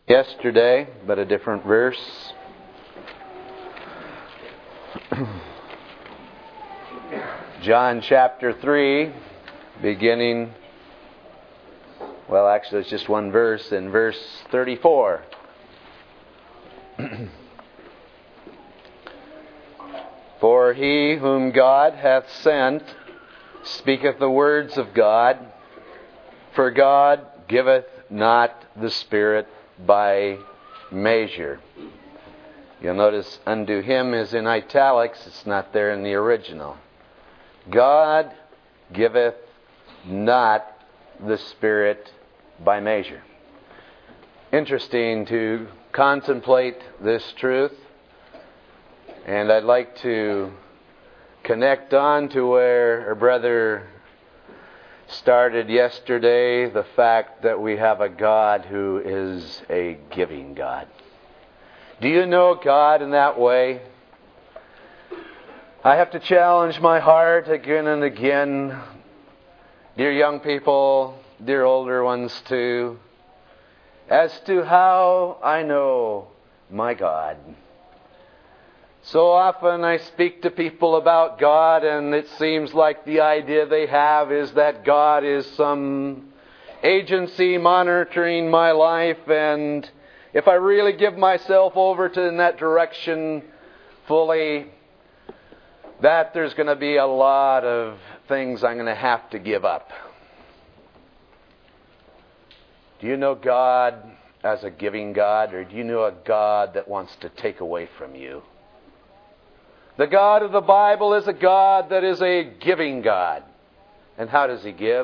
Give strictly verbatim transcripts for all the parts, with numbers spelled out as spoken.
yesterday, but a different verse. John chapter three, beginning, well actually it's just one verse, in verse thirty-four. For he whom God hath sent speaketh the words of God, for God giveth not the Spirit by measure. You'll notice unto him is in italics. It's not there in the original. God giveth not the Spirit by measure. Interesting to contemplate this truth. And I'd like to connect on to where our brother started yesterday, the fact that we have a God who is a giving God. Do you know God in that way? I have to challenge my heart again and again, dear young people, dear older ones too, as to how I know my God. So often I speak to people about God, and it seems like the idea they have is that God is some agency monitoring my life, and if I really give myself over to in that direction fully, that there's going to be a lot of things I'm going to have to give up. Do you know God as a giving God, or do you know a God that wants to take away from you? The God of the Bible is a God that is a giving God. And how does He give?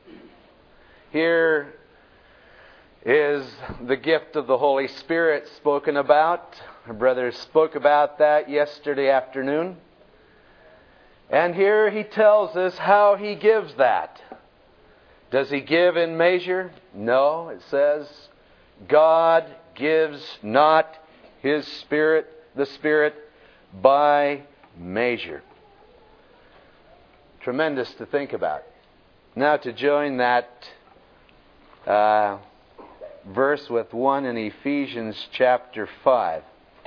Here is the gift of the Holy Spirit spoken about. Our brothers spoke about that yesterday afternoon. And here he tells us how He gives that. Does He give in measure? No, it says, God gives not His Spirit, the Spirit, by measure. Tremendous to think about. Now to join that uh, verse with one in Ephesians chapter five.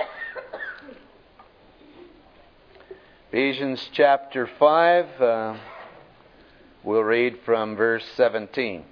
Ephesians chapter five, uh, we'll read from verse seventeen.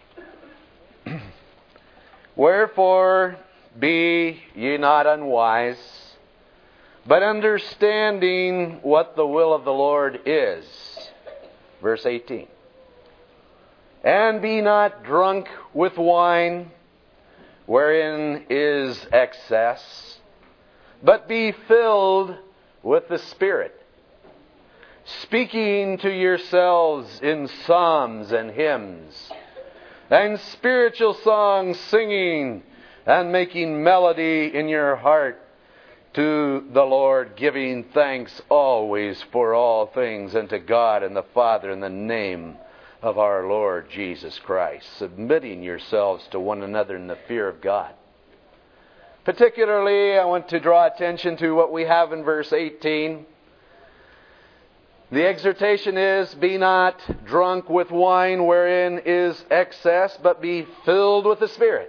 Wherefore be ye not unwise, but understanding what the will of the Lord is. Verse eighteen. And be not drunk with wine, wherein is excess, but be filled with the Spirit, speaking to yourselves in psalms and hymns, and spiritual songs, singing and making melody in your heart to the Lord, giving thanks always for all things unto God and the Father in the name of our Lord Jesus Christ, submitting yourselves to one another in the fear of God. Particularly, I want to draw attention to what we have in verse eighteen. The exhortation is, be not drunk with wine wherein is excess, but be filled with the Spirit.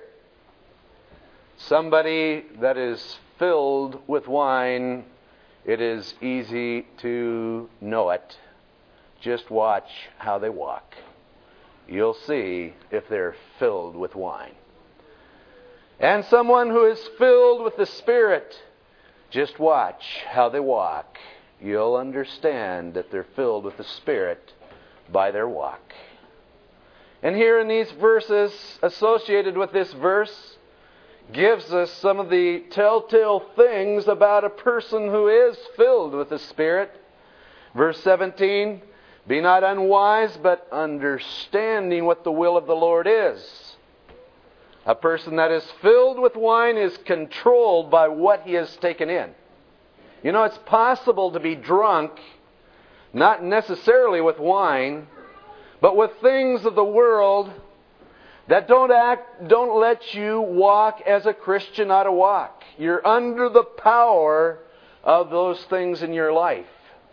Somebody that is filled with wine, it is easy to know it. Just watch how they walk. You'll see if they're filled with wine. And someone who is filled with the Spirit, just watch how they walk. You'll understand that they're filled with the Spirit by their walk. And here in these verses, associated with this verse, gives us some of the telltale things about a person who is filled with the Spirit. Verse seventeen, be not unwise, but understanding what the will of the Lord is. A person that is filled with wine is controlled by what he has taken in. You know, it's possible to be drunk, not necessarily with wine, but with things of the world that don't act, don't let you walk as a Christian ought to walk. You're under the power of those things in your life.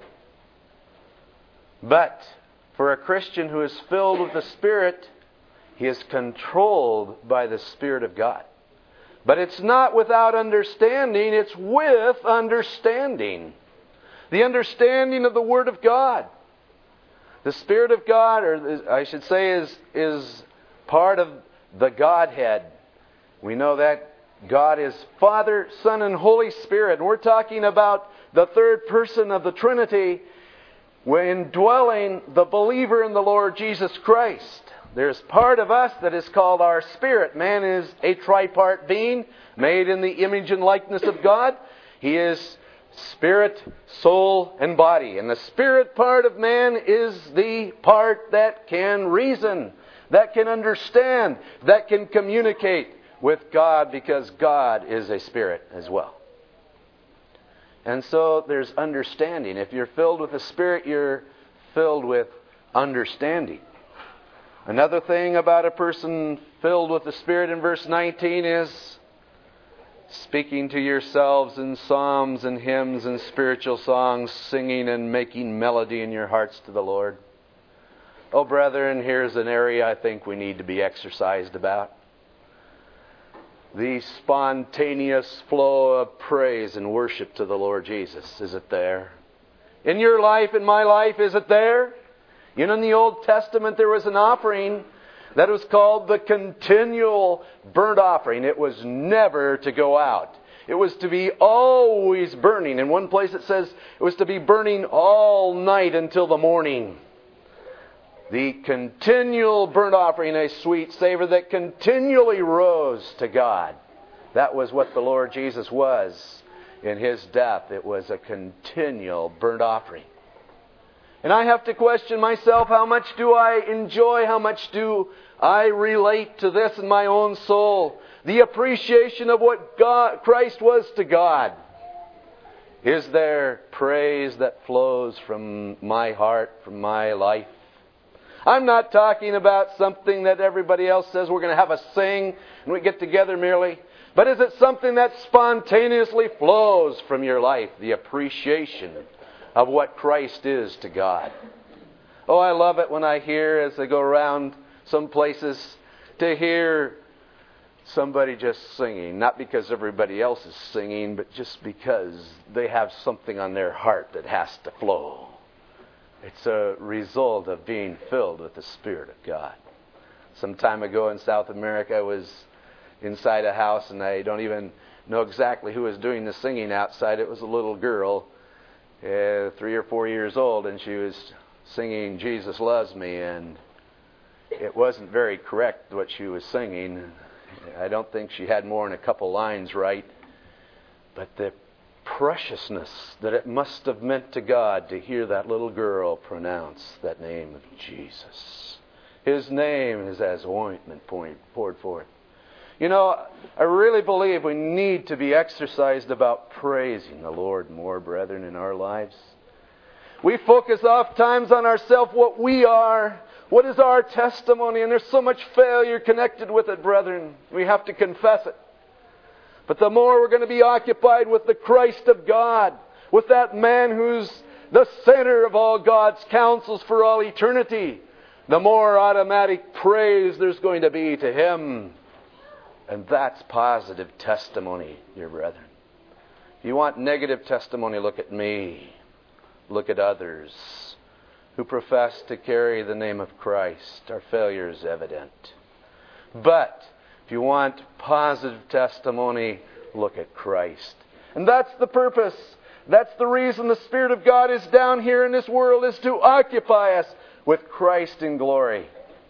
But for a Christian who is filled with the Spirit, he is controlled by the Spirit of God. But it's not without understanding, it's with understanding. The understanding of the Word of God. The Spirit of God, or I should say, is, is part of the Godhead. We know that God is Father, Son, and Holy Spirit. And we're talking about the third person of the Trinity when indwelling the believer in the Lord Jesus Christ. There's part of us that is called our spirit. Man is a tripart being made in the image and likeness of God. He is spirit, soul, and body. And the spirit part of man is the part that can reason, that can understand, that can communicate with God, because God is a spirit as well. And so there's understanding. If you're filled with the Spirit, you're filled with understanding. Another thing about a person filled with the Spirit in verse nineteen is speaking to yourselves in psalms and hymns and spiritual songs, singing and making melody in your hearts to the Lord. Oh, brethren, here's an area I think we need to be exercised about. The spontaneous flow of praise and worship to the Lord Jesus. Is it there? In your life, in my life, is it there? You know, in the Old Testament there was an offering that was called the continual burnt offering. It was never to go out. It was to be always burning. In one place it says it was to be burning all night until the morning. The continual burnt offering, a sweet savor that continually rose to God. That was what the Lord Jesus was in His death. It was a continual burnt offering. And I have to question myself, how much do I enjoy, how much do I relate to this in my own soul? The appreciation of what God, Christ was to God. Is there praise that flows from my heart, from my life? I'm not talking about something that everybody else says we're going to have a sing and we get together merely. But is it something that spontaneously flows from your life? The appreciation of what Christ is to God. Oh, I love it when I hear, as I go around some places, to hear somebody just singing. Not because everybody else is singing, but just because they have something on their heart that has to flow. It's a result of being filled with the Spirit of God. Some time ago in South America, I was inside a house, and I don't even know exactly who was doing the singing outside. It was a little girl, uh, three or four years old, and she was singing "Jesus Loves Me," and it wasn't very correct what she was singing. I don't think she had more than a couple lines right, but the preciousness that it must have meant to God to hear that little girl pronounce that name of Jesus. His name is as ointment poured forth. You know, I really believe we need to be exercised about praising the Lord more, brethren, in our lives. We focus oft times on ourselves, what we are, what is our testimony, and there's so much failure connected with it, brethren. We have to confess it. But the more we're going to be occupied with the Christ of God, with that man who's the center of all God's counsels for all eternity, the more automatic praise there's going to be to Him. And that's positive testimony, dear brethren. If you want negative testimony, look at me. Look at others who profess to carry the name of Christ. Our failure is evident. But if you want positive testimony, look at Christ. And that's the purpose. That's the reason the Spirit of God is down here in this world, is to occupy us with Christ in glory.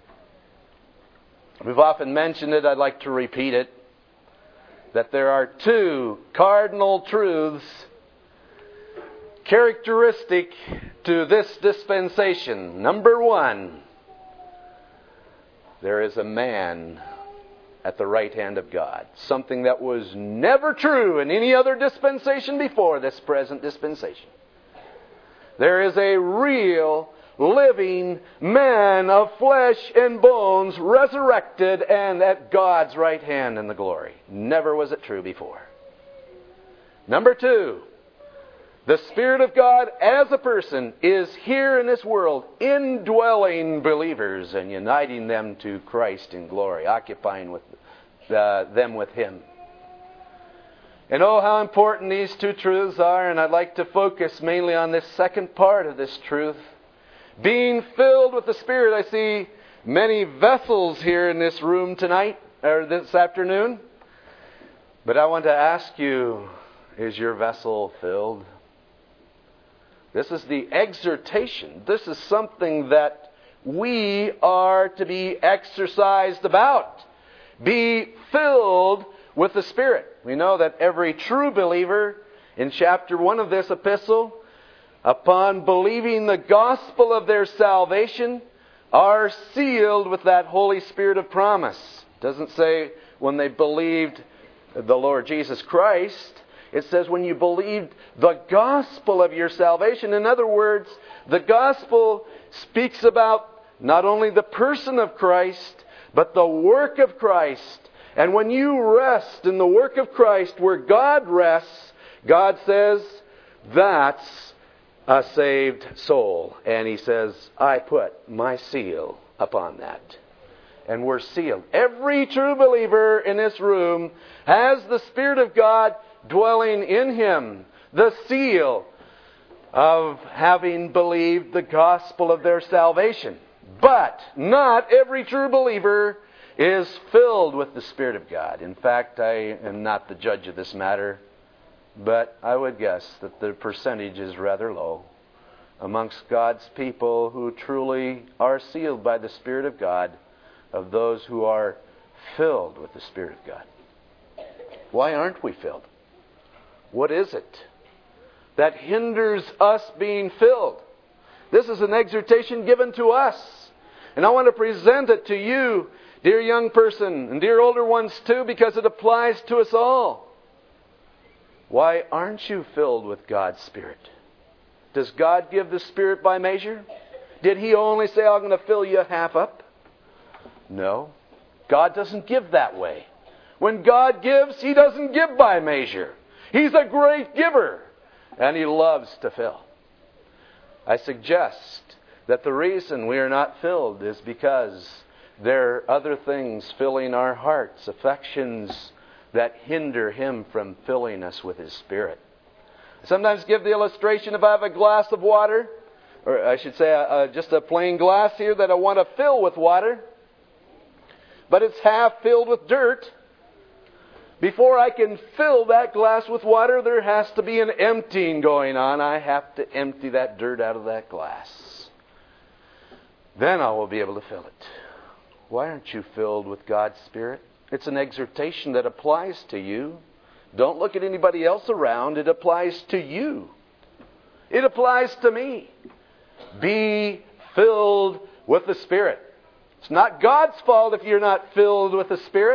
We've often mentioned it. I'd like to repeat it. That there are two cardinal truths characteristic to this dispensation. Number one, there is a man at the right hand of God. Something that was never true in any other dispensation before this present dispensation. There is a real, living man of flesh and bones, resurrected and at God's right hand in the glory. Never was it true before. Number two, the Spirit of God as a person is here in this world, indwelling believers and uniting them to Christ in glory, occupying with uh, them with Him. And oh, how important these two truths are, and I'd like to focus mainly on this second part of this truth. Being filled with the Spirit. I see many vessels here in this room tonight, or this afternoon. But I want to ask you, is your vessel filled? This is the exhortation. This is something that we are to be exercised about. Be filled with the Spirit. We know that every true believer, in chapter one of this epistle, upon believing the gospel of their salvation, are sealed with that Holy Spirit of promise. It doesn't say when they believed the Lord Jesus Christ. It says when you believed the gospel of your salvation. In other words, the gospel speaks about not only the person of Christ, but the work of Christ. And when you rest in the work of Christ, where God rests, God says, that's a saved soul. And He says, I put my seal upon that. And we're sealed. Every true believer in this room has the Spirit of God dwelling in him. The seal of having believed the gospel of their salvation. But not every true believer is filled with the Spirit of God. In fact, I am not the judge of this matter, but I would guess that the percentage is rather low amongst God's people who truly are sealed by the Spirit of God, of those who are filled with the Spirit of God. Why aren't we filled? What is it that hinders us being filled? This is an exhortation given to us. And I want to present it to you, dear young person, and dear older ones too, because it applies to us all. Why aren't you filled with God's Spirit? Does God give the Spirit by measure? Did He only say, I'm going to fill you half up? No. God doesn't give that way. When God gives, He doesn't give by measure. He's a great giver, and He loves to fill. I suggest that the reason we are not filled is because there are other things filling our hearts, affections that hinder Him from filling us with His Spirit. I sometimes give the illustration, if I have a glass of water, or I should say uh, just a plain glass here that I want to fill with water, but it's half filled with dirt. Before I can fill that glass with water, there has to be an emptying going on. I have to empty that dirt out of that glass. Then I will be able to fill it. Why aren't you filled with God's Spirit? It's an exhortation that applies to you. Don't look at anybody else around. It applies to you. It applies to me. Be filled with the Spirit. It's not God's fault if you're not filled with the Spirit.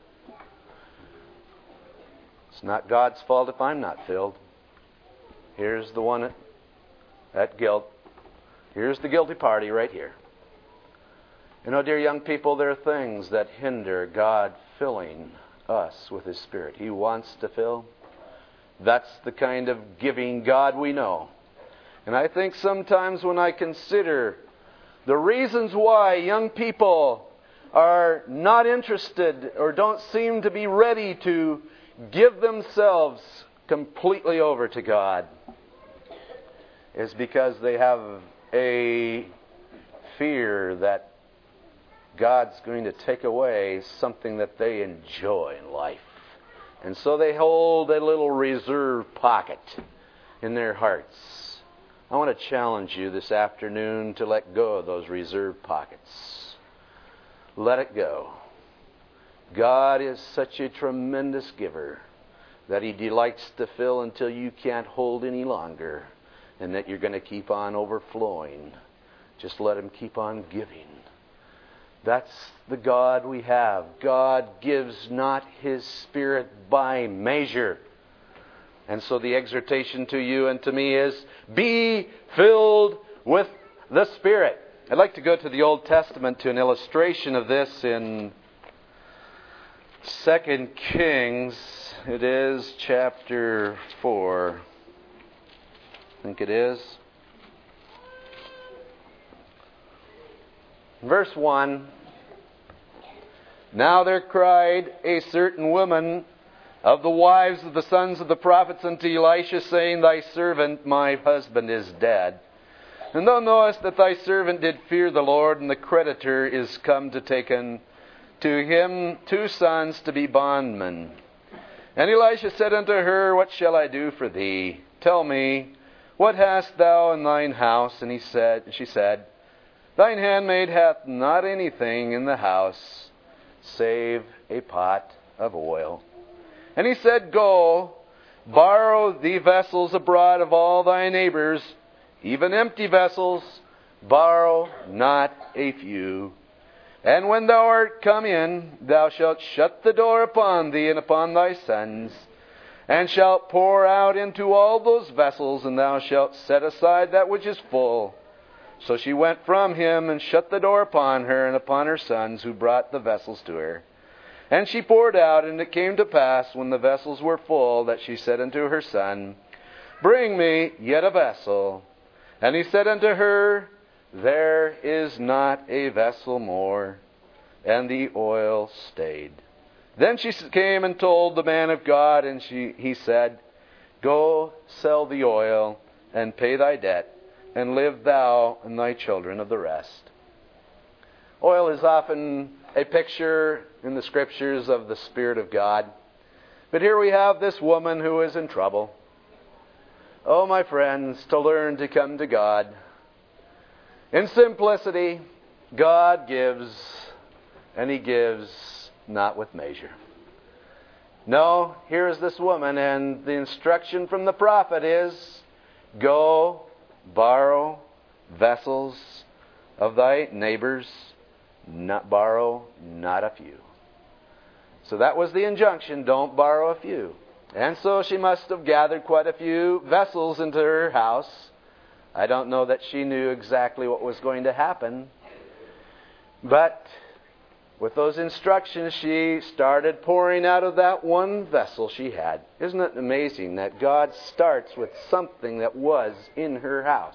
It's not God's fault if I'm not filled. Here's the one at, at guilt. Here's the guilty party right here. You know, dear young people, there are things that hinder God filling us with His Spirit. He wants to fill. That's the kind of giving God we know. And I think sometimes when I consider the reasons why young people are not interested or don't seem to be ready to give themselves completely over to God, is because they have a fear that God's going to take away something that they enjoy in life. And so they hold a little reserve pocket in their hearts. I want to challenge you this afternoon to let go of those reserve pockets. Let it go. God is such a tremendous giver that He delights to fill until you can't hold any longer, and that you're going to keep on overflowing. Just let Him keep on giving. That's the God we have. God gives not His Spirit by measure. And so the exhortation to you and to me is, be filled with the Spirit. I'd like to go to the Old Testament to an illustration of this in Second Kings. It is chapter four. I think it is. Verse one. Now there cried a certain woman of the wives of the sons of the prophets unto Elisha, saying, Thy servant, my husband, is dead. And thou knowest that thy servant did fear the Lord, and the creditor is come to take unto him two sons to be bondmen. And Elisha said unto her, What shall I do for thee? Tell me, what hast thou in thine house? And he said, she said, Thine handmaid hath not anything in the house, save a pot of oil. And he said, Go, borrow thee vessels abroad of all thy neighbors, even empty vessels, borrow not a few. And when thou art come in, thou shalt shut the door upon thee and upon thy sons, and shalt pour out into all those vessels, and thou shalt set aside that which is full. So she went from him, and shut the door upon her and upon her sons, who brought the vessels to her. And she poured out, and it came to pass, when the vessels were full, that she said unto her son, Bring me yet a vessel. And he said unto her, There is not a vessel more. And the oil stayed. Then she came and told the man of God, and she, he said, Go, sell the oil, and pay thy debt, and live thou and thy children of the rest. Oil is often a picture in the Scriptures of the Spirit of God. But here we have this woman who is in trouble. Oh, my friends, to learn to come to God. In simplicity, God gives, and He gives not with measure. No, here is this woman, and the instruction from the prophet is, Go, borrow vessels of thy neighbors, not borrow not a few. So that was the injunction, don't borrow a few. And so she must have gathered quite a few vessels into her house. I don't know that she knew exactly what was going to happen. But with those instructions, she started pouring out of that one vessel she had. Isn't it amazing that God starts with something that was in her house?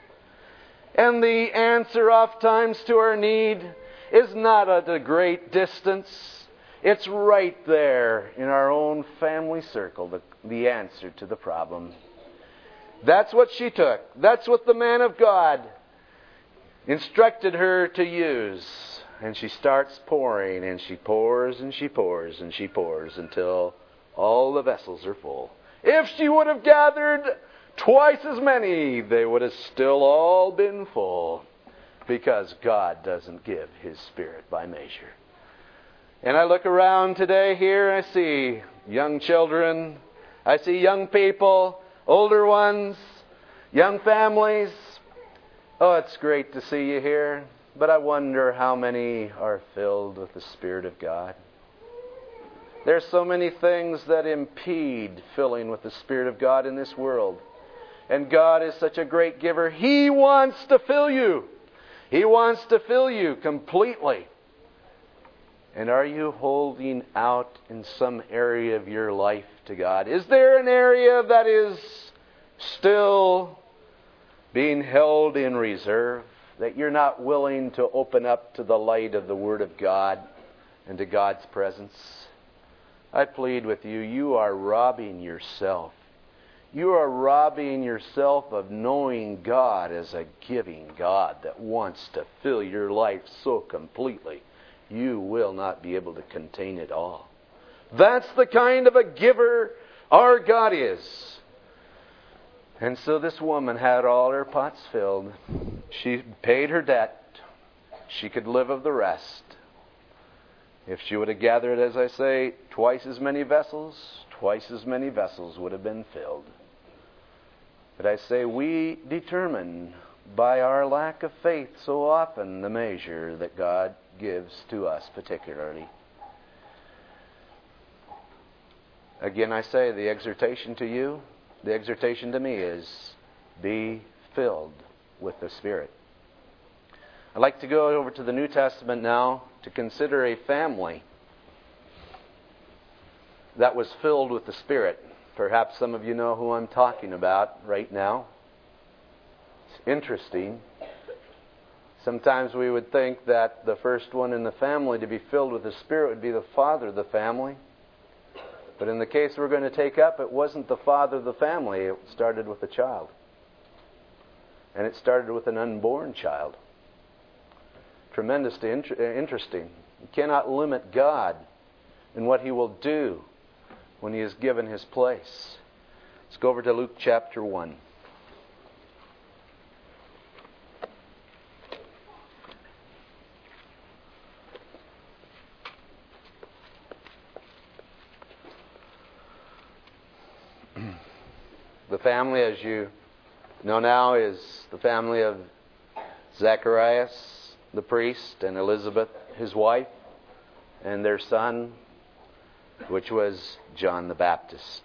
And the answer oftentimes to our need is not at a great distance. It's right there in our own family circle, the, the answer to the problem. That's what she took. That's what the man of God instructed her to use. And she starts pouring, and she pours, and she pours, and she pours until all the vessels are full. If she would have gathered twice as many, they would have still all been full, because God doesn't give His Spirit by measure. And I look around today here, and I see young children, I see young people, older ones, young families. Oh, it's great to see you here, but I wonder how many are filled with the Spirit of God. There's so many things that impede filling with the Spirit of God in this world. And God is such a great giver. He wants to fill you. He wants to fill you completely. And are you holding out in some area of your life to God? Is there an area that is still being held in reserve, that you're not willing to open up to the light of the Word of God and to God's presence? I plead with you, you are robbing yourself. You are robbing yourself of knowing God as a giving God that wants to fill your life so completely you will not be able to contain it all. That's the kind of a giver our God is. And so this woman had all her pots filled. She paid her debt. She could live of the rest. If she would have gathered, as I say, twice as many vessels, twice as many vessels would have been filled. But I say we determine by our lack of faith so often the measure that God gives to us particularly. Again, I say the exhortation to you, the exhortation to me is be filled with the Spirit. I'd like to go over to the New Testament now to consider a family that was filled with the Spirit. Perhaps some of you know who I'm talking about right now. It's interesting. Sometimes we would think that the first one in the family to be filled with the Spirit would be the father of the family. But in the case we're going to take up, it wasn't the father of the family. It started with a child. And it started with an unborn child. Tremendously inter- interesting. You cannot limit God in what He will do when He is given His place. Let's go over to Luke chapter one. The family, as you know now, is the family of Zacharias, the priest, and Elizabeth, his wife, and their son, which was John the Baptist.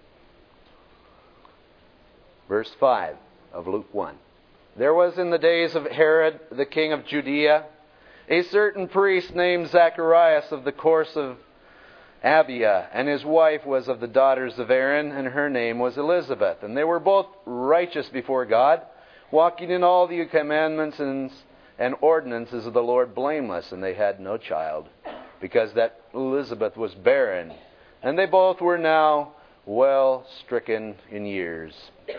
Verse five of Luke one. There was in the days of Herod, the king of Judea, a certain priest named Zacharias of the course of Abia, and his wife was of the daughters of Aaron, and her name was Elizabeth. And they were both righteous before God, walking in all the commandments and, and ordinances of the Lord blameless. And they had no child, because that Elizabeth was barren. And they both were now well stricken in years.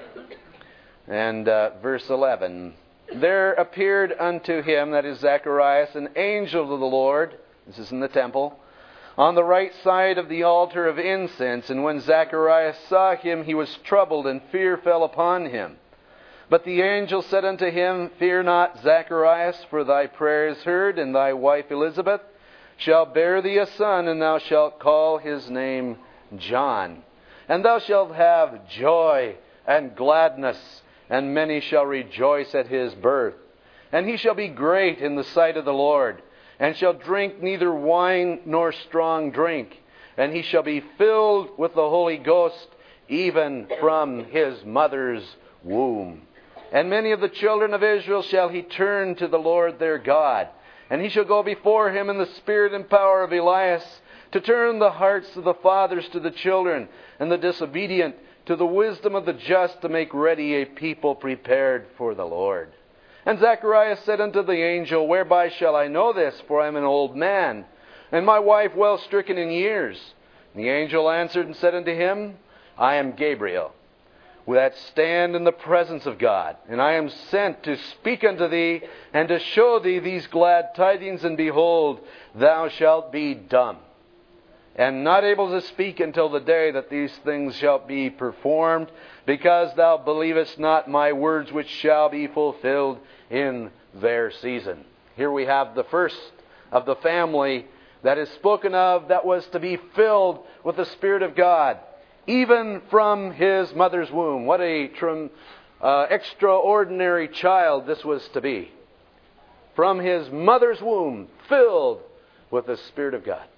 And uh, verse eleven. There appeared unto him, that is Zacharias, an angel of the Lord, this is in the temple, on the right side of the altar of incense. And when Zacharias saw him, he was troubled, and fear fell upon him. But the angel said unto him, Fear not, Zacharias, for thy prayer is heard, and thy wife Elizabeth shall bear thee a son, and thou shalt call his name John. And thou shalt have joy and gladness, and many shall rejoice at his birth. And he shall be great in the sight of the Lord, and shall drink neither wine nor strong drink. And he shall be filled with the Holy Ghost, even from his mother's womb. And many of the children of Israel shall he turn to the Lord their God. And he shall go before him in the spirit and power of Elias, to turn the hearts of the fathers to the children, and the disobedient to the wisdom of the just, to make ready a people prepared for the Lord. And Zacharias said unto the angel, Whereby shall I know this? For I am an old man, and my wife well stricken in years. And the angel answered and said unto him, I am Gabriel, that stand in the presence of God, and I am sent to speak unto thee, and to show thee these glad tidings. And behold, thou shalt be dumb, and not able to speak until the day that these things shall be performed, because thou believest not my words, which shall be fulfilled in their season. Here we have the first of the family that is spoken of, that was to be filled with the Spirit of God, even from his mother's womb. What a trim, uh, extraordinary child this was to be. From his mother's womb, filled with the Spirit of God.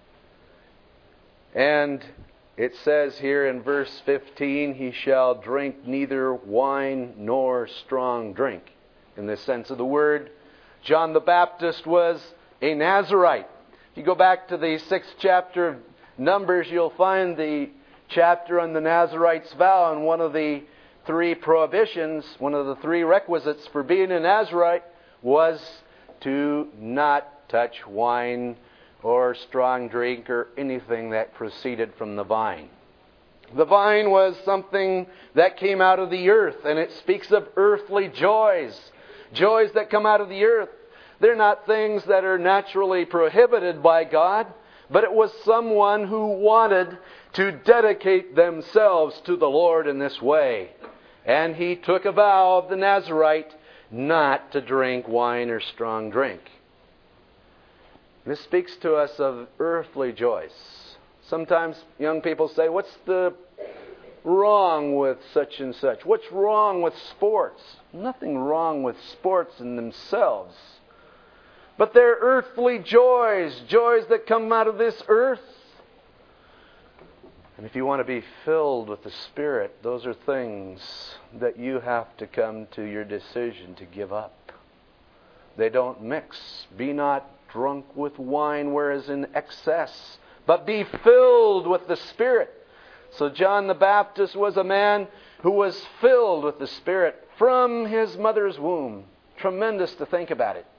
And it says here in verse fifteen, he shall drink neither wine nor strong drink. In the sense of the word, John the Baptist was a Nazirite. If you go back to the sixth chapter of Numbers, you'll find the chapter on the Nazirite's vow. And one of the three prohibitions, one of the three requisites for being a Nazirite was to not touch wine or strong drink or anything that proceeded from the vine. The vine was something that came out of the earth, and it speaks of earthly joys. Joys that come out of the earth. They're not things that are naturally prohibited by God, but it was someone who wanted to dedicate themselves to the Lord in this way. And he took a vow of the Nazirite not to drink wine or strong drink. This speaks to us of earthly joys. Sometimes young people say, what's the wrong with such and such? What's wrong with sports? Nothing wrong with sports in themselves. But they're earthly joys, joys that come out of this earth. And if you want to be filled with the Spirit, those are things that you have to come to your decision to give up. They don't mix. Be not drunk with wine, whereas in excess, but be filled with the Spirit. So John the Baptist was a man who was filled with the Spirit from his mother's womb. Tremendous to think about it.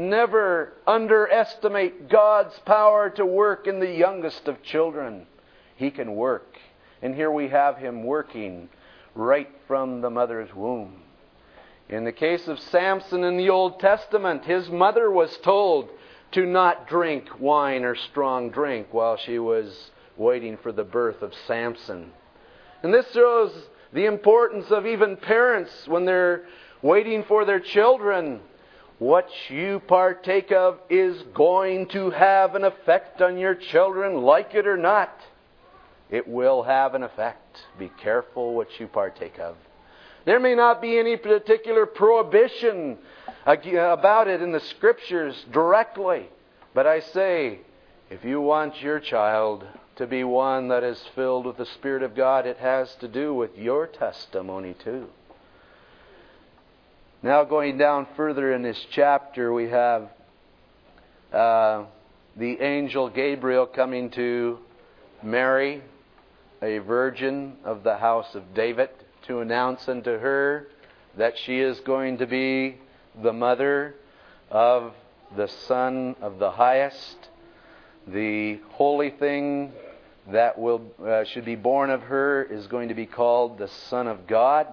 Never underestimate God's power to work in the youngest of children. He can work. And here we have Him working right from the mother's womb. In the case of Samson in the Old Testament, his mother was told to not drink wine or strong drink while she was waiting for the birth of Samson. And this shows the importance of even parents when they're waiting for their children. What you partake of is going to have an effect on your children, like it or not. It will have an effect. Be careful what you partake of. There may not be any particular prohibition about it in the Scriptures directly. But I say, if you want your child to be one that is filled with the Spirit of God, it has to do with your testimony too. Now going down further in this chapter, we have uh, the angel Gabriel coming to Mary, a virgin of the house of David, to announce unto her that she is going to be the mother of the Son of the Highest, the holy thing that will uh, should be born of her is going to be called the Son of God.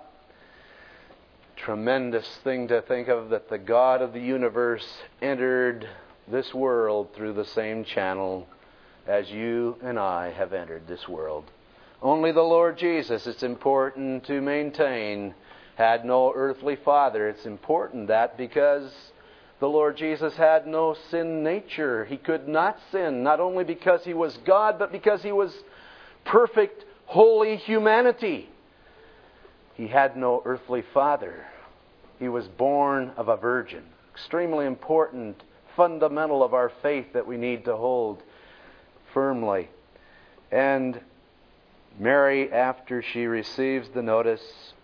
Tremendous thing to think of, that the God of the universe entered this world through the same channel as you and I have entered this world. Only the Lord Jesus, it's important to maintain, had no earthly father. It's important that because the Lord Jesus had no sin nature. He could not sin, not only because He was God, but because He was perfect, holy humanity. He had no earthly father. He was born of a virgin. Extremely important, fundamental of our faith that we need to hold firmly. And Mary, after she receives the notice,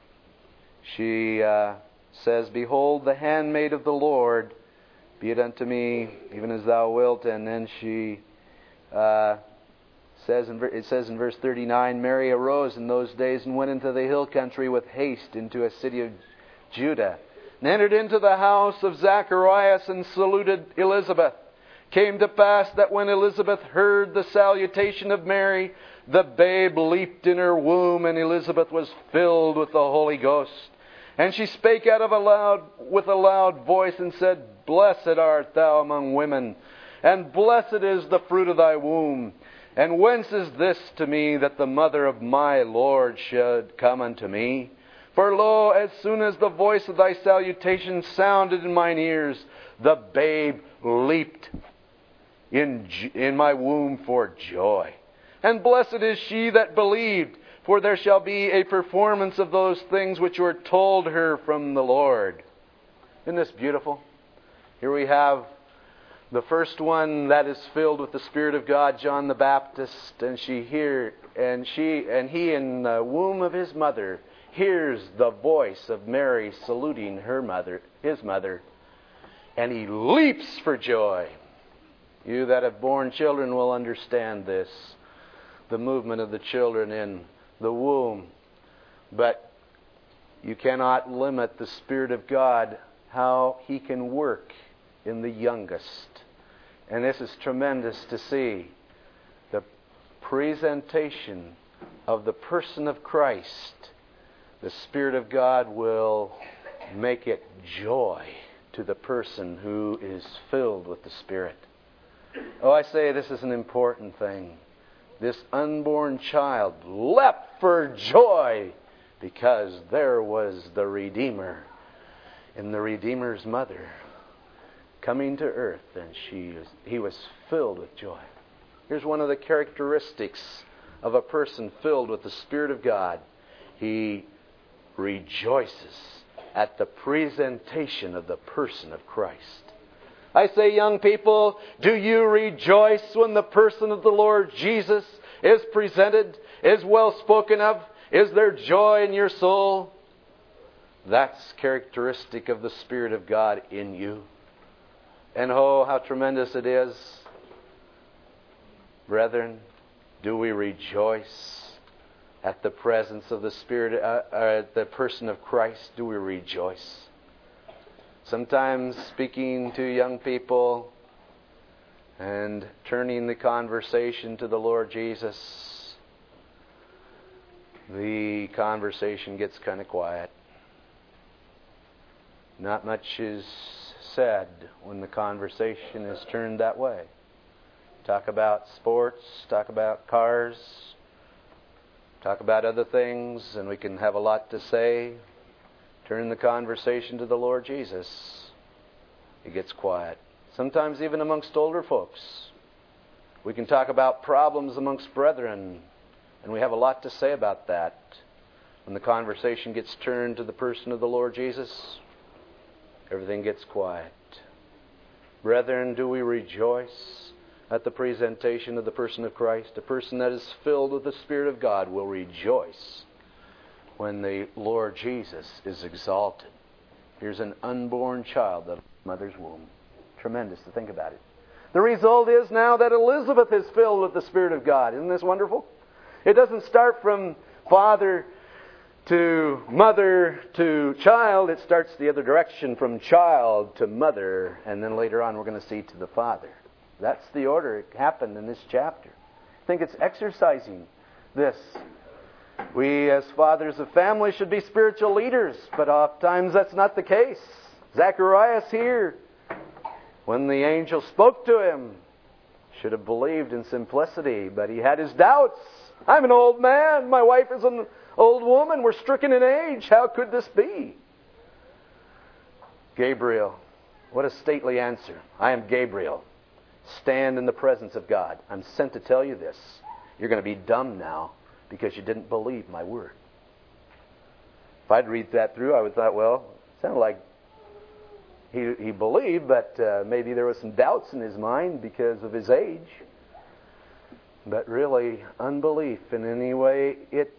she uh, says, "Behold, the handmaid of the Lord, be it unto me even as thou wilt." And then she uh, says, in, it says in verse thirty-nine, Mary arose in those days and went into the hill country with haste into a city of Judah, and entered into the house of Zacharias and saluted Elizabeth. Came to pass that when Elizabeth heard the salutation of Mary, the babe leaped in her womb, and Elizabeth was filled with the Holy Ghost. And she spake out of a loud, with a loud voice, and said, Blessed art thou among women, and blessed is the fruit of thy womb. And whence is this to me, that the mother of my Lord should come unto me? For lo, as soon as the voice of thy salutation sounded in mine ears, the babe leaped in, in my womb for joy. And blessed is she that believed, for there shall be a performance of those things which were told her from the Lord. Isn't this beautiful? Here we have the first one that is filled with the Spirit of God, John the Baptist, and she hear and she and he in the womb of his mother hears the voice of Mary saluting her mother, his mother, and he leaps for joy. You that have borne children will understand this, the movement of the children in the womb. But you cannot limit the Spirit of God, how He can work in the youngest. And this is tremendous to see. The presentation of the person of Christ, the Spirit of God will make it joy to the person who is filled with the Spirit. Oh, I say this is an important thing. This unborn child leapt for joy because there was the Redeemer and the Redeemer's mother coming to earth, and she was, he was filled with joy. Here's one of the characteristics of a person filled with the Spirit of God. He rejoices at the presentation of the person of Christ. I say, young people, do you rejoice when the person of the Lord Jesus is presented, is well spoken of? Is there joy in your soul? That's characteristic of the Spirit of God in you. And oh, how tremendous it is. Brethren, do we rejoice at the presence of the Spirit, uh, uh, at the person of Christ? Do we rejoice? Sometimes speaking to young people and turning the conversation to the Lord Jesus, the conversation gets kind of quiet. Not much is said when the conversation is turned that way. Talk about sports, talk about cars, talk about other things, and we can have a lot to say. Turn the conversation to the Lord Jesus. It gets quiet. Sometimes even amongst older folks. We can talk about problems amongst brethren, and we have a lot to say about that. When the conversation gets turned to the person of the Lord Jesus, everything gets quiet. Brethren, do we rejoice at the presentation of the person of Christ? A person that is filled with the Spirit of God will rejoice when the Lord Jesus is exalted. Here's an unborn child of mother's womb. Tremendous to think about it. The result is now that Elizabeth is filled with the Spirit of God. Isn't this wonderful? It doesn't start from father to mother to child. It starts the other direction, from child to mother, and then later on we're going to see to the father. That's the order it happened in this chapter. I think it's exercising this. We as fathers of family should be spiritual leaders, but oftentimes that's not the case. Zacharias here, when the angel spoke to him, should have believed in simplicity, but he had his doubts. I'm an old man. My wife is an old woman. We're stricken in age. How could this be? Gabriel, what a stately answer. I am Gabriel. Stand in the presence of God. I'm sent to tell you this. You're going to be dumb now because you didn't believe my word. If I'd read that through, I would thought, well, it sounded like He, he believed, but uh, maybe there was some doubts in his mind because of his age. But really, unbelief in any way it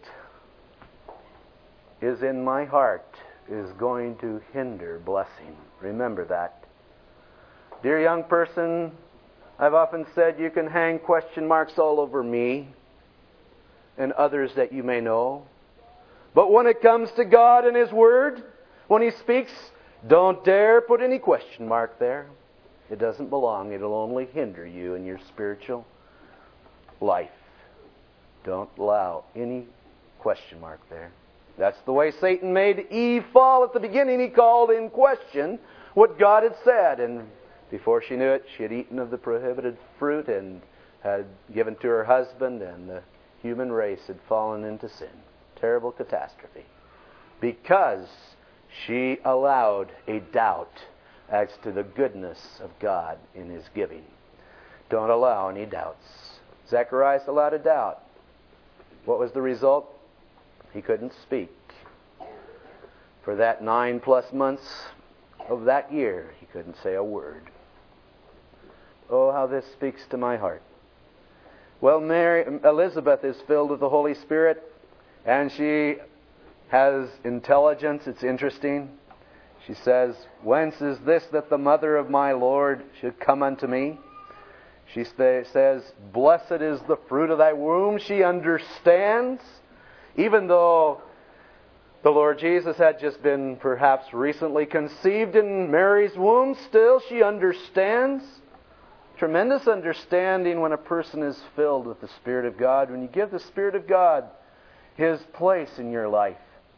is in my heart is going to hinder blessing. Remember that. Dear young person, I've often said you can hang question marks all over me and others that you may know. But when it comes to God and His Word, when He speaks, don't dare put any question mark there. It doesn't belong. It'll only hinder you in your spiritual life. Don't allow any question mark there. That's the way Satan made Eve fall at the beginning. He called in question what God had said. And before she knew it, she had eaten of the prohibited fruit and had given to her husband, and the human race had fallen into sin. Terrible catastrophe. Because she allowed a doubt as to the goodness of God in His giving. Don't allow any doubts. Zacharias allowed a doubt. What was the result? He couldn't speak. For that nine plus months of that year, he couldn't say a word. Oh, how this speaks to my heart. Well, Mary, Elizabeth is filled with the Holy Spirit, and she has intelligence. It's interesting. She says, "Whence is this that the mother of my Lord should come unto me?" She says, "Blessed is the fruit of thy womb." She understands. Even though the Lord Jesus had just been perhaps recently conceived in Mary's womb, still she understands. Tremendous understanding when a person is filled with the Spirit of God. When you give the Spirit of God His place in your life.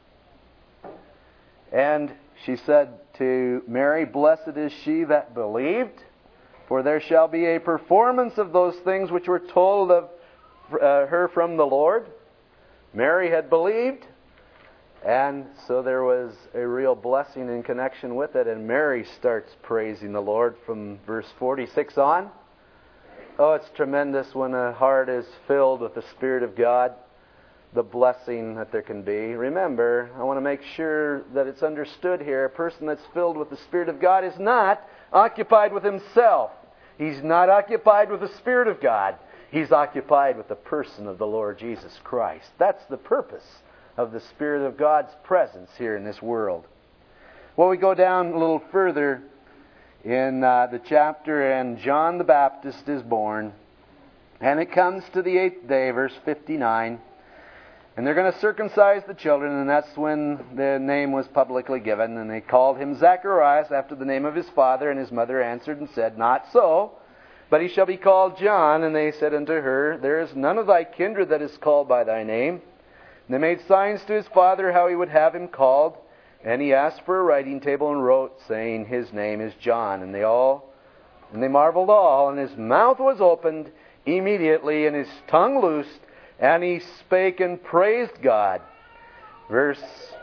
And she said to Mary, "Blessed is she that believed, for there shall be a performance of those things which were told of uh, her from the Lord." Mary had believed, and so there was a real blessing in connection with it. And Mary starts praising the Lord from verse forty-six on. Oh, it's tremendous when a heart is filled with the Spirit of God. The blessing that there can be. Remember, I want to make sure that it's understood here. A person that's filled with the Spirit of God is not occupied with himself. He's not occupied with the Spirit of God. He's occupied with the person of the Lord Jesus Christ. That's the purpose of the Spirit of God's presence here in this world. Well, we go down a little further in uh, the chapter, and John the Baptist is born. And it comes to the eighth day, verse fifty-nine. And they're going to circumcise the children, and that's when the name was publicly given. And they called him Zacharias after the name of his father. And his mother answered and said, "Not so, but he shall be called John." And they said unto her, "There is none of thy kindred that is called by thy name." They made signs to his father how he would have him called. And he asked for a writing table and wrote, saying, His name is John. And they all, and they marveled all. And his mouth was opened immediately, and his tongue loosed, and he spake and praised God. Verse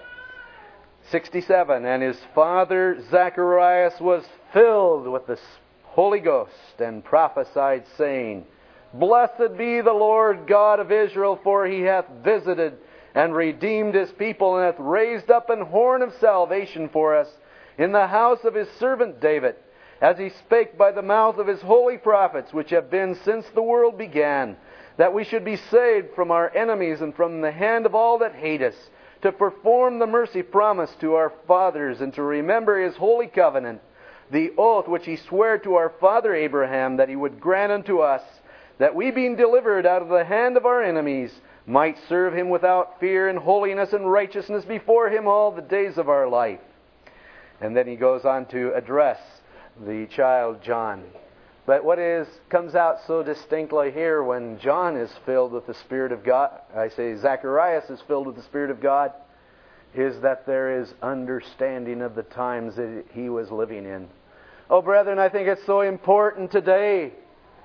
sixty-seven, and his father Zacharias was filled with the Holy Ghost, and prophesied, saying, Blessed be the Lord God of Israel, for he hath visited and redeemed his people, and hath raised up an horn of salvation for us in the house of his servant David, as he spake by the mouth of his holy prophets, which have been since the world began, that we should be saved from our enemies and from the hand of all that hate us, to perform the mercy promised to our fathers, and to remember his holy covenant, the oath which he sware to our father Abraham, that he would grant unto us, that we, being delivered out of the hand of our enemies, might serve him without fear in holiness and righteousness before him all the days of our life. And then he goes on to address the child John. But what is comes out so distinctly here when John is filled with the Spirit of God, I say Zacharias is filled with the Spirit of God, is that there is understanding of the times that he was living in. Oh, brethren, I think it's so important today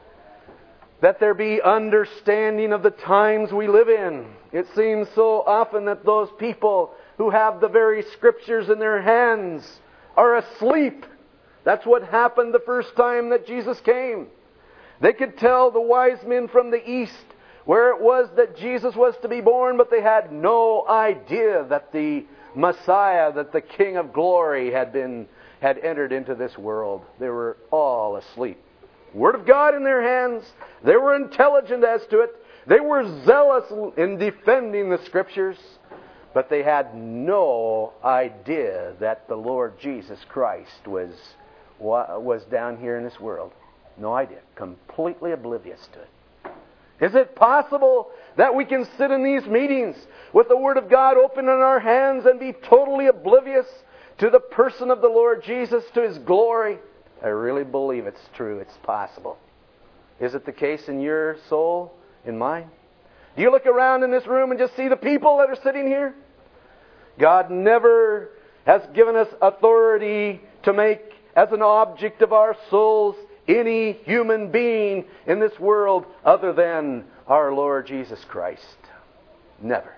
that there be understanding of the times we live in. It seems so often that those people who have the very Scriptures in their hands are asleep. That's what happened the first time that Jesus came. They could tell the wise men from the east where it was that Jesus was to be born, but they had no idea that the Messiah, that the King of glory had been had entered into this world. They were all asleep. Word of God in their hands. They were intelligent as to it. They were zealous in defending the Scriptures. But they had no idea that the Lord Jesus Christ was, was down here in this world. No idea. Completely oblivious to it. Is it possible that we can sit in these meetings with the Word of God open in our hands and be totally oblivious to the person of the Lord Jesus, to His glory? I really believe it's true. It's possible. Is it the case in your soul, in mine? Do you look around in this room and just see the people that are sitting here? God never has given us authority to make as an object of our souls any human being in this world other than our Lord Jesus Christ. Never.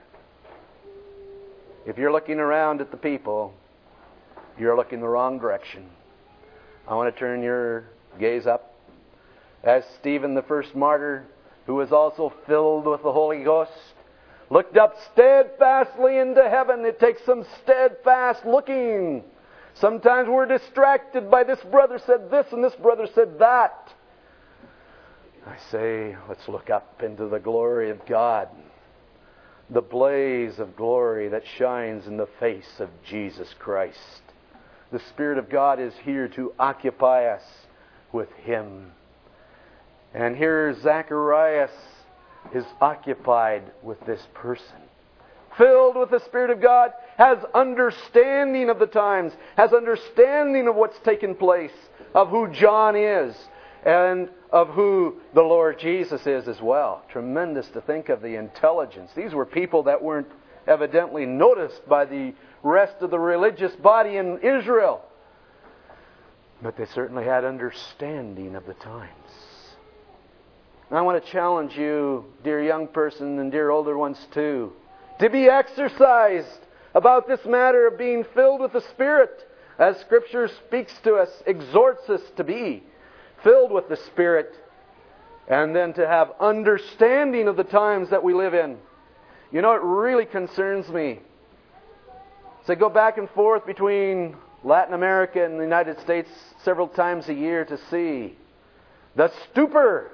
If you're looking around at the people, you're looking the wrong direction. I want to turn your gaze up. As Stephen, the first martyr, who was also filled with the Holy Ghost, looked up steadfastly into heaven. It takes some steadfast looking. Sometimes we're distracted by this brother said this and this brother said that. I say, let's look up into the glory of God. The blaze of glory that shines in the face of Jesus Christ. The Spirit of God is here to occupy us with Him. And here Zacharias is occupied with this person. Filled with the Spirit of God, has understanding of the times, has understanding of what's taken place, of who John is, and of who the Lord Jesus is as well. Tremendous to think of the intelligence. These were people that weren't evidently noticed by the rest of the religious body in Israel. But they certainly had understanding of the times. And I want to challenge you, dear young person and dear older ones too, to be exercised about this matter of being filled with the Spirit, as Scripture speaks to us, exhorts us to be filled with the Spirit, and then to have understanding of the times that we live in. You know, it really concerns me. So I go back and forth between Latin America and the United States several times a year to see the stupor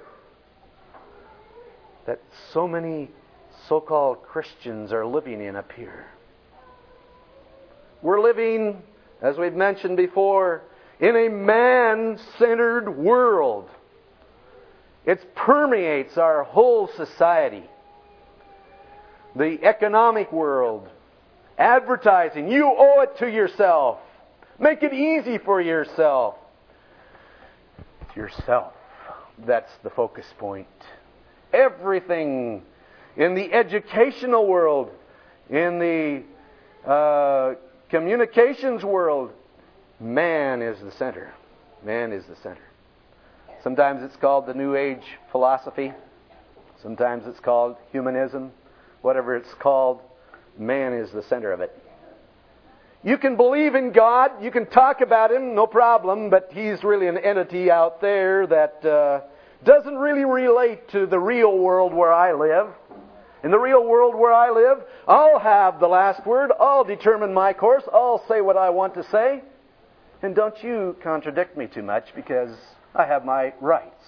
that so many so-called Christians are living in up here. We're living, as we've mentioned before, in a man-centered world. It permeates our whole society. The economic world, advertising, you owe it to yourself. Make it easy for yourself. It's yourself. That's the focus point. Everything in the educational world In the uh, communications world, man is the center. Man is the center. Sometimes it's called the New Age philosophy. Sometimes it's called humanism. Whatever it's called, man is the center of it. You can believe in God, you can talk about Him, no problem, but He's really an entity out there that uh, doesn't really relate to the real world where I live. In the real world where I live, I'll have the last word, I'll determine my course, I'll say what I want to say, and don't you contradict me too much because I have my rights.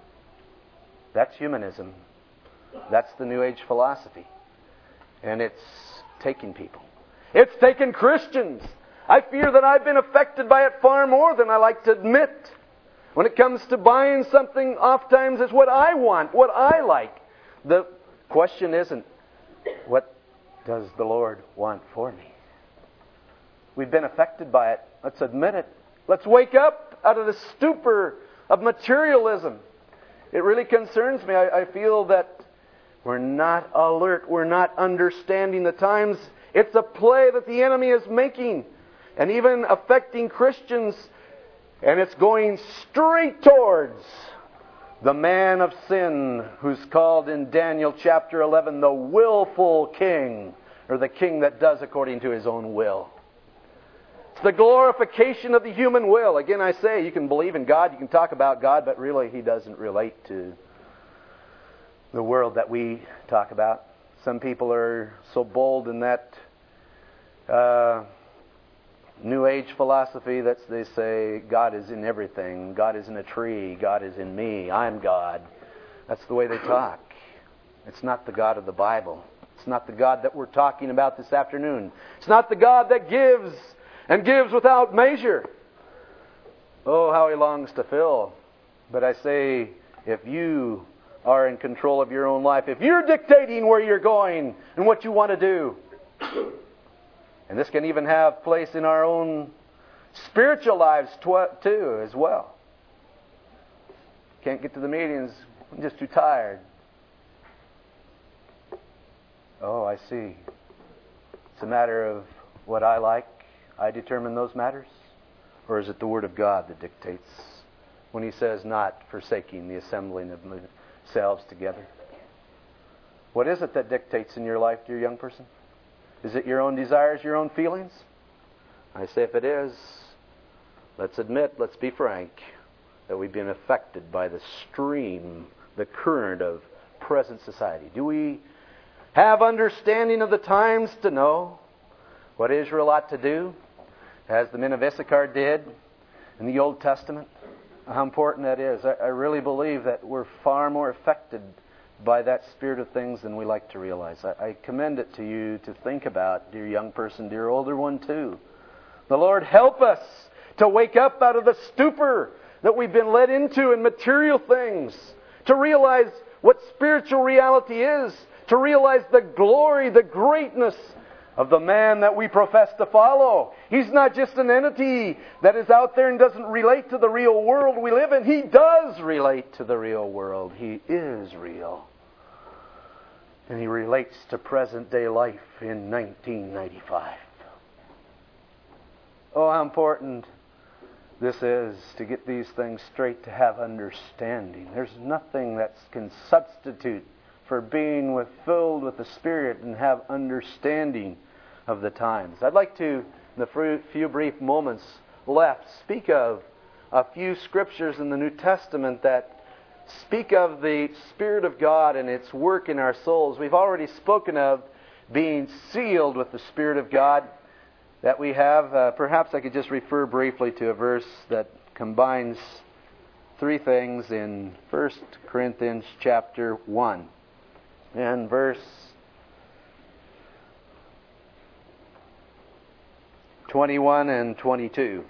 That's humanism. That's the New Age philosophy. And it's taking people. It's taken Christians. I fear that I've been affected by it far more than I like to admit. When it comes to buying something, oftentimes it's what I want, what I like. The question isn't, what does the Lord want for me? We've been affected by it. Let's admit it. Let's wake up out of the stupor of materialism. It really concerns me. I, I feel that we're not alert. We're not understanding the times. It's a play that the enemy is making and even affecting Christians. And it's going straight towards the man of sin who's called in Daniel chapter eleven the willful king, or the king that does according to his own will. It's the glorification of the human will. Again, I say, you can believe in God, you can talk about God, but really He doesn't relate to the world that we talk about. Some people are so bold in that uh, New Age philosophy that they say God is in everything. God is in a tree. God is in me. I'm God. That's the way they talk. It's not the God of the Bible. It's not the God that we're talking about this afternoon. It's not the God that gives and gives without measure. Oh, how He longs to fill. But I say, if you are in control of your own life, if you're dictating where you're going and what you want to do, and this can even have place in our own spiritual lives too, as well. Can't get to the meetings, I'm just too tired. Oh, I see. It's a matter of what I like. I determine those matters? Or is it the Word of God that dictates when He says not forsaking the assembling of themselves together? What is it that dictates in your life, dear young person? Is it your own desires, your own feelings? I say if it is, let's admit, let's be frank, that we've been affected by the stream, the current of present society. Do we have understanding of the times to know what Israel ought to do, as the men of Issachar did in the Old Testament? How important that is. I, I really believe that we're far more affected by that spirit of things than we like to realize. I, I commend it to you to think about, dear young person, dear older one too. The Lord help us to wake up out of the stupor that we've been led into in material things, to realize what spiritual reality is, to realize the glory, the greatness of the man that we profess to follow. He's not just an entity that is out there and doesn't relate to the real world we live in. He does relate to the real world. He is real. And He relates to present day life in nineteen ninety-five. Oh, how important this is to get these things straight, to have understanding. There's nothing that can substitute for being with, filled with the Spirit and have understanding of the times. I'd like to, in the few brief moments left, speak of a few scriptures in the New Testament that speak of the Spirit of God and its work in our souls. We've already spoken of being sealed with the Spirit of God that we have. Uh, perhaps I could just refer briefly to a verse that combines three things in First Corinthians chapter one. And verse twenty-one and twenty-two.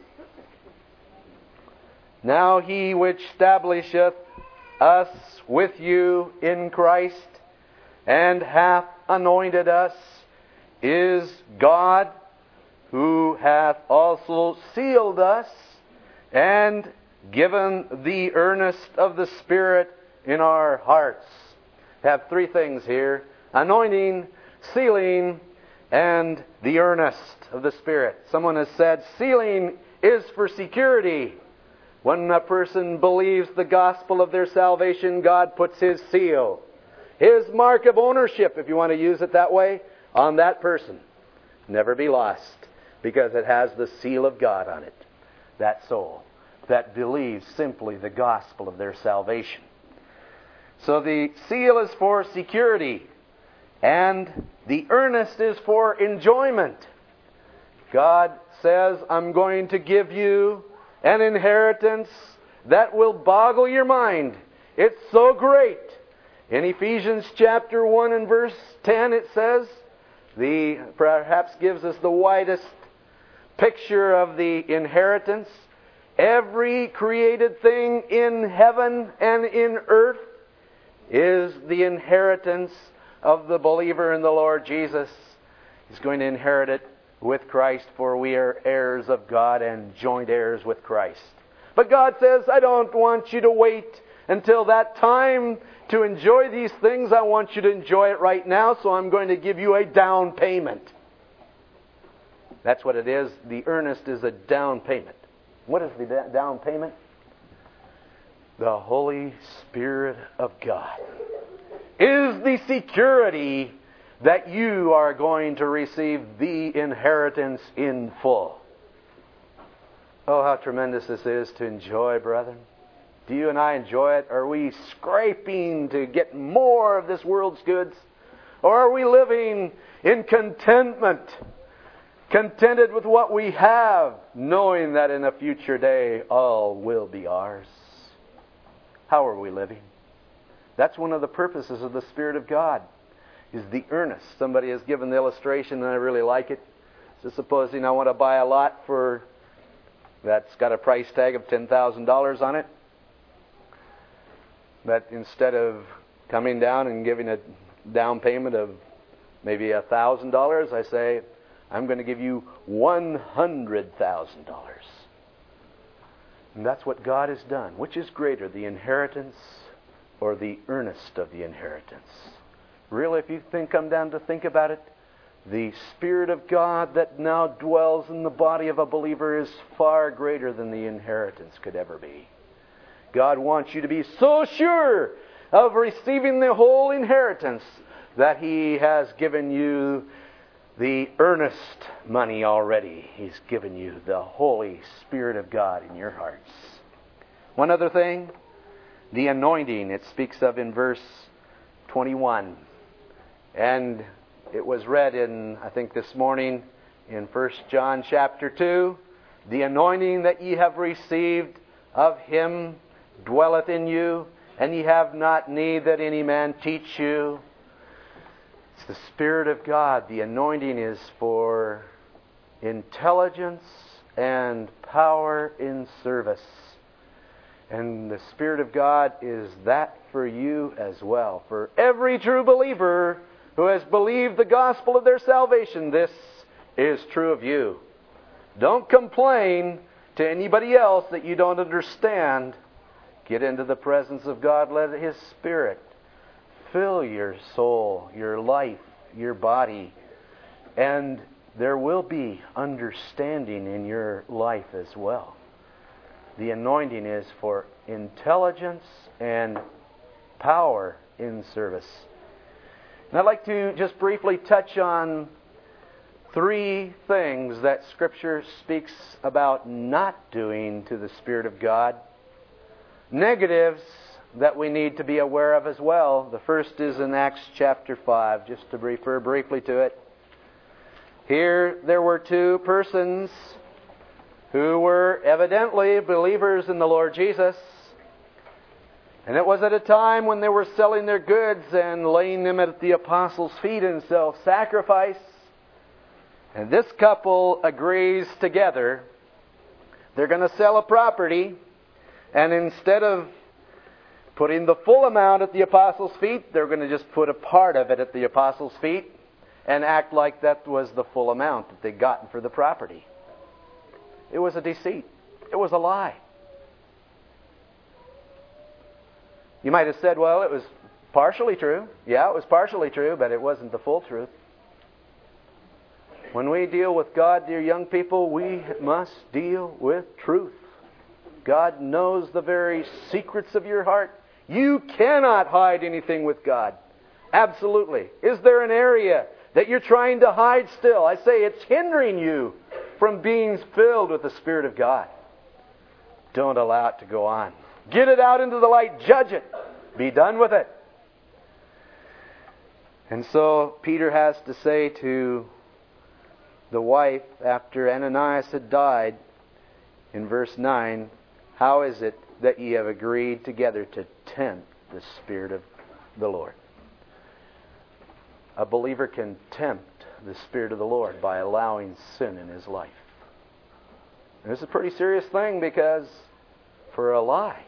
Now He which establisheth us with you in Christ, and hath anointed us, is God, who hath also sealed us, and given the earnest of the Spirit in our hearts. I have three things here: anointing, sealing, and the earnest of the Spirit. Someone has said, sealing is for security. When a person believes the gospel of their salvation, God puts His seal, His mark of ownership, if you want to use it that way, on that person. Never be lost, because it has the seal of God on it. That soul that believes simply the gospel of their salvation. So the seal is for security, and the earnest is for enjoyment. God says, I'm going to give you an inheritance that will boggle your mind. It's so great. In Ephesians chapter one and verse ten it says, the perhaps gives us the widest picture of the inheritance. Every created thing in heaven and in earth is the inheritance of the believer in the Lord Jesus. He's going to inherit it with Christ, for we are heirs of God and joint heirs with Christ. But God says, I don't want you to wait until that time to enjoy these things. I want you to enjoy it right now, so I'm going to give you a down payment. That's what it is. The earnest is a down payment. What is the da- down payment? The Holy Spirit of God is the security that you are going to receive the inheritance in full. Oh, how tremendous this is to enjoy, brethren. Do you and I enjoy it? Are we scraping to get more of this world's goods? Or are we living in contentment, contented with what we have, knowing that in a future day all will be ours? How are we living? That's one of the purposes of the Spirit of God, is the earnest. Somebody has given the illustration, and I really like it. So supposing I want to buy a lot for that's got a price tag of ten thousand dollars on it. But instead of coming down and giving a down payment of maybe one thousand dollars, I say, I'm going to give you one hundred thousand dollars. And that's what God has done. Which is greater, the inheritance or the earnest of the inheritance? Really, if you think, come down to think about it, the Spirit of God that now dwells in the body of a believer is far greater than the inheritance could ever be. God wants you to be so sure of receiving the whole inheritance that He has given you the earnest money already. He's given you the Holy Spirit of God in your hearts. One other thing, the anointing it speaks of in verse twenty-one. And it was read in, I think this morning, in First John chapter two. The anointing that ye have received of Him dwelleth in you, and ye have not need that any man teach you. It's the Spirit of God. The anointing is for intelligence and power in service. And the Spirit of God is that for you as well. For every true believer who has believed the gospel of their salvation, this is true of you. Don't complain to anybody else that you don't understand. Get into the presence of God. Let His Spirit fill your soul, your life, your body. And there will be understanding in your life as well. The anointing is for intelligence and power in service. And I'd like to just briefly touch on three things that Scripture speaks about not doing to the Spirit of God. Negatives that we need to be aware of as well. The first is in Acts chapter five, just to refer briefly to it. Here there were two persons who were evidently believers in the Lord Jesus. And it was at a time when they were selling their goods and laying them at the apostles' feet in self-sacrifice. And this couple agrees together. They're going to sell a property. And instead of putting the full amount at the apostles' feet, they're going to just put a part of it at the apostles' feet and act like that was the full amount that they'd gotten for the property. It was a deceit. It was a lie. You might have said, well, it was partially true. Yeah, it was partially true, but it wasn't the full truth. When we deal with God, dear young people, we must deal with truth. God knows the very secrets of your heart. You cannot hide anything with God. Absolutely. Is there an area that you're trying to hide still? I say it's hindering you from being filled with the Spirit of God. Don't allow it to go on. Get it out into the light. Judge it. Be done with it. And so Peter has to say to the wife, after Ananias had died, in verse nine, how is it that ye have agreed together to tempt the Spirit of the Lord? A believer can tempt the Spirit of the Lord by allowing sin in his life. And this is a pretty serious thing, because for a lie,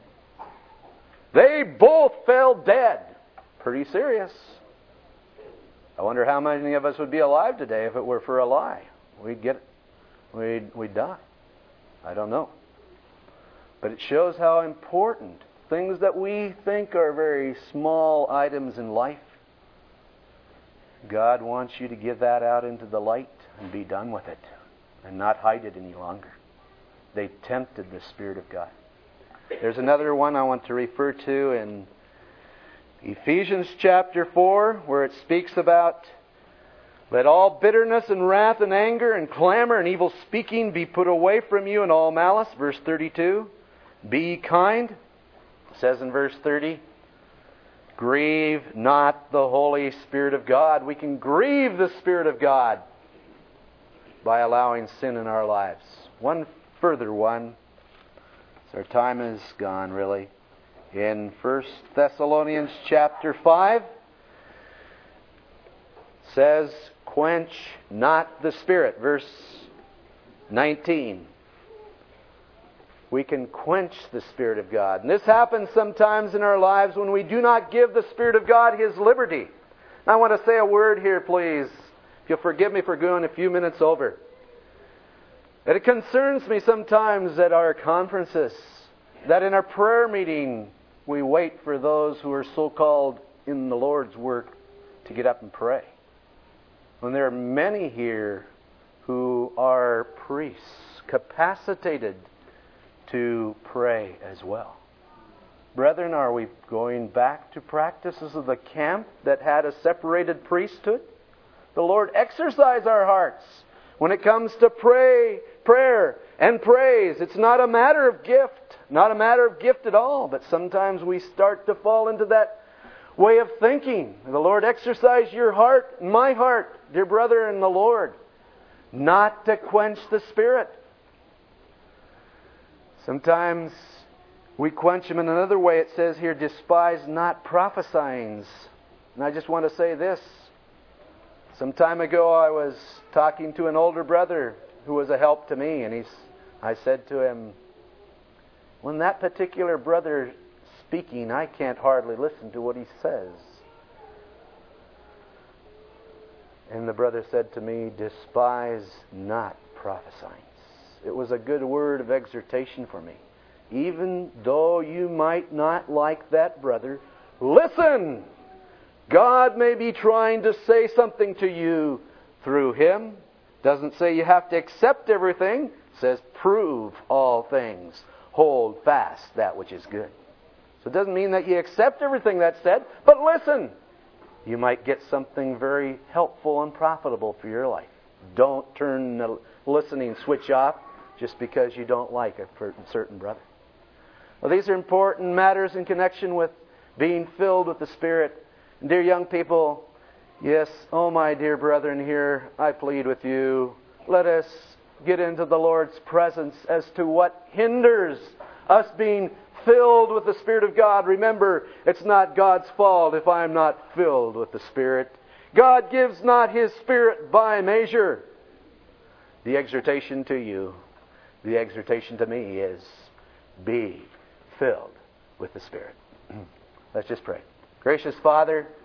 they both fell dead. Pretty serious. I wonder how many of us would be alive today if it were for a lie. We'd get, we'd, we'd die. I don't know. But it shows how important things that we think are very small items in life, God wants you to give that out into the light and be done with it and not hide it any longer. They tempted the Spirit of God. There's another one I want to refer to in Ephesians chapter four, where it speaks about, let all bitterness and wrath and anger and clamor and evil speaking be put away from you, and all malice. Verse thirty-two, be kind. It says in verse thirty, grieve not the Holy Spirit of God. We can grieve the Spirit of God by allowing sin in our lives. One further one, so our time is gone really. In First Thessalonians chapter five, says, quench not the Spirit. Verse nineteen. We can quench the Spirit of God. And this happens sometimes in our lives when we do not give the Spirit of God His liberty. And I want to say a word here, please. If you'll forgive me for going a few minutes over. That it concerns me sometimes at our conferences, that in our prayer meeting, we wait for those who are so-called in the Lord's work to get up and pray. When there are many here who are priests, capacitated to pray as well. Brethren, are we going back to practices of the camp that had a separated priesthood? The Lord exercise our hearts when it comes to pray, prayer and praise. It's not a matter of gift, not a matter of gift at all, but sometimes we start to fall into that way of thinking. The Lord exercise your heart, my heart, dear brother in the Lord, not to quench the Spirit. Sometimes we quench Him in another way. It says here, despise not prophesying. And I just want to say this. Some time ago I was talking to an older brother who was a help to me, and he's, I said to him, when that particular brother speaking, I can't hardly listen to what he says. And the brother said to me, despise not prophesying. It was a good word of exhortation for me. Even though you might not like that brother, listen! God may be trying to say something to you through him. Doesn't say you have to accept everything. It says prove all things. Hold fast that which is good. So it doesn't mean that you accept everything that's said, but listen. You might get something very helpful and profitable for your life. Don't turn the listening switch off just because you don't like a certain brother. Well, these are important matters in connection with being filled with the Spirit. And dear young people, yes, oh my dear brethren here, I plead with you, let us get into the Lord's presence as to what hinders us being filled with the Spirit of God. Remember, it's not God's fault if I'm not filled with the Spirit. God gives not His Spirit by measure. The exhortation to you, the exhortation to me is, be filled with the Spirit. Let's just pray. Gracious Father,